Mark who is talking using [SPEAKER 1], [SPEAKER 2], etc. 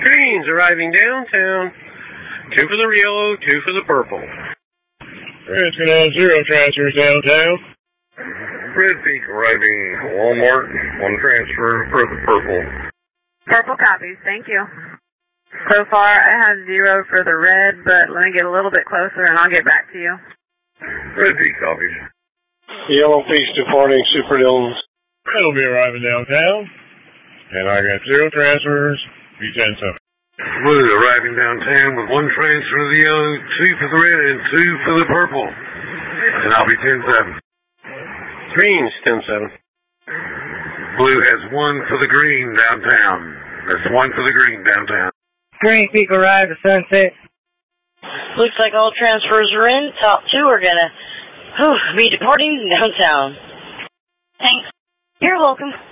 [SPEAKER 1] Trains arriving downtown. 2 for the yellow, 2 for the purple.
[SPEAKER 2] Red's gonna have 0 transfers downtown.
[SPEAKER 3] Red Peak arriving Walmart. 1 transfer for the purple.
[SPEAKER 4] Purple copies, thank you. So far, I have 0 for the red, but let me get a little bit closer and I'll get back to you.
[SPEAKER 3] Red Peak copies.
[SPEAKER 2] Yellow Peak's departing Super Dillons. It'll be arriving downtown. And I got 0 transfers. Be 10-7.
[SPEAKER 3] Blue arriving downtown with 1 transfer of the yellow, 2 for the red, and 2 for the purple. And I'll be 10-7.
[SPEAKER 1] Green's 10-7.
[SPEAKER 3] Blue has 1 for the green downtown. That's 1 for the green downtown.
[SPEAKER 5] Green Peak arrived at sunset.
[SPEAKER 6] Looks like all transfers are in. Top 2 are gonna be departing downtown.
[SPEAKER 4] Thanks.
[SPEAKER 6] You're welcome.